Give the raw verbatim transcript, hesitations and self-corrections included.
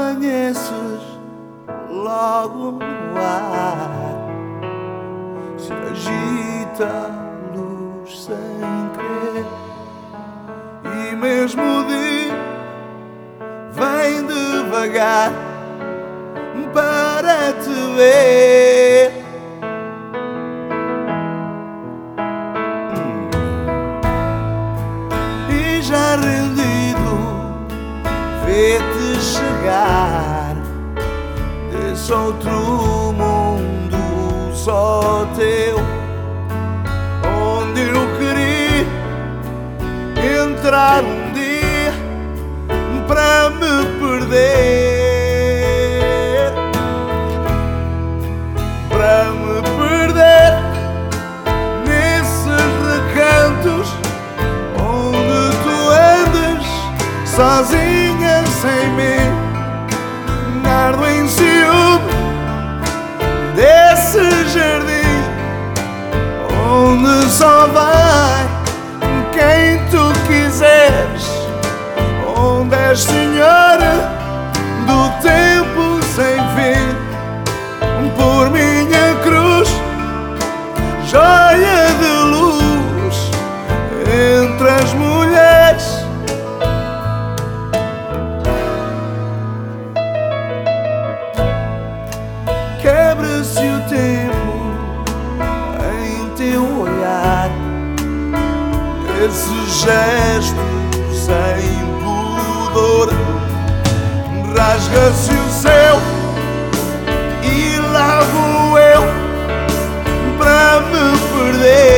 amanheces logo no ar, se agita a luz sem querer, e mesmo o dia vem devagar para te ver. hum. E já rendido vê-te chegar desse outro mundo só teu, onde eu queria entrar um dia para me perder, para me perder nesses recantos onde tu andas sozinha sem mim. Nardo em ciúme desse jardim onde só vai quem tu quiseres, onde és senhora do tempo sem fim. Por minha cruz, joia de luz entre as mulheres, quebra-se o tempo em teu olhar, esse gesto sem pudor, rasga-se o céu e lá vou eu para me perder.